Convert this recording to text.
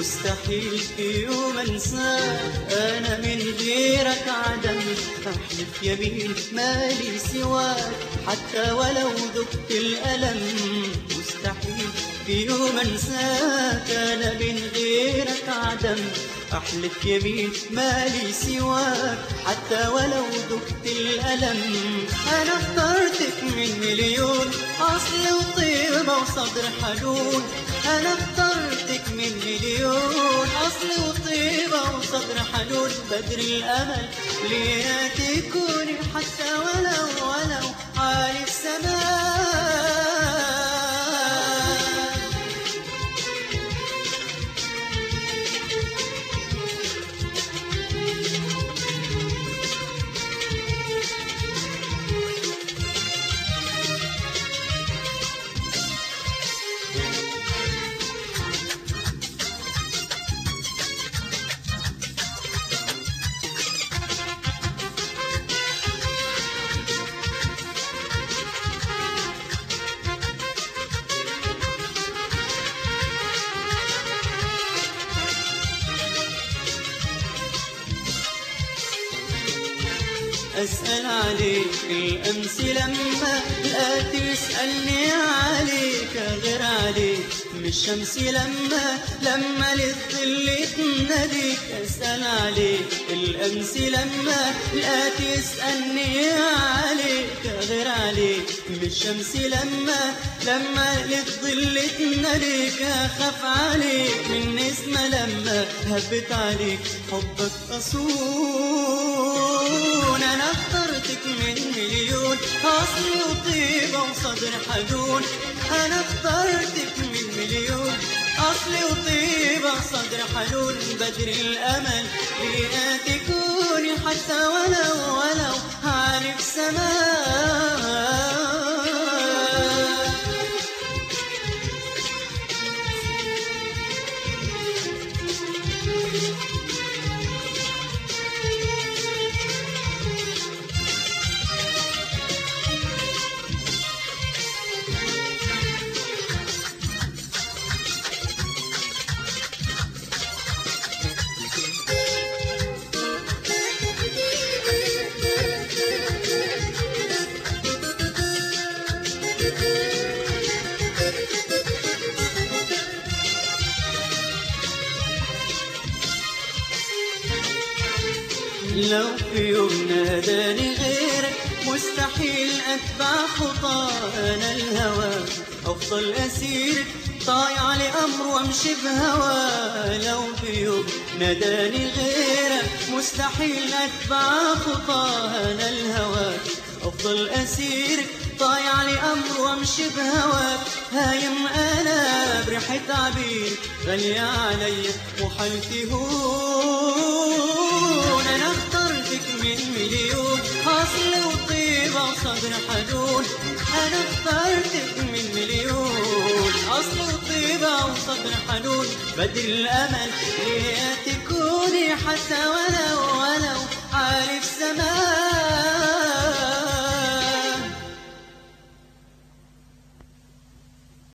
مستحيل في يوم انساك، انا من غيرك عدم، احلف يمين مالي سواك حتى ولو ذقت الألم. مستحيل في يوم انساك، انا من غيرك عدم، احلف يمين مالي سواك حتى ولو ذقت الألم. انا اخترتك من مليون اصل وطيبة وصدر حنون، انا اخترتك من مليون اصل وطيبة وصدر حنون. بدر الامل ليا تكوني حتى ولو عالي السماء. أسأل عليك الأمس لما لقيت يسألني عليك، غير عليك من الشمس لما للظل تناديك. أسأل عليك الأمس لما لقيت يسألني عليك، غير عليك من الشمس لما للظل تناديك. أخاف عليك من نسمة لما هبت عليك حبك أصون. أنا اخترتك من مليون أصل وطيبة وصدر حنون، أنا اخترتك من مليون أصل وطيبة وصدر حنون. بدر الأمل ليا تكوني حتى ولو عالي السماء. لو في يوم ناداني غيرك مستحيل أتبع خطاه. أنا الهوى أفضل أسيرك طايع لأمر وامشي بهواه. لو في يوم ناداني غيرك مستحيل أتبع خطاه. أنا الهوى أفضل أسيرك طايع لأمر وامشي بهواك. هايم أنا بريحة عبير غالية علي وحالتي هون. أنا اخترتك من مليون أصل وطيبة وصدر حنون، أنا اخترتك من مليون أصل وطيبة وصدر حنون. بدر الأمل ليا تكوني حتى ولو عالي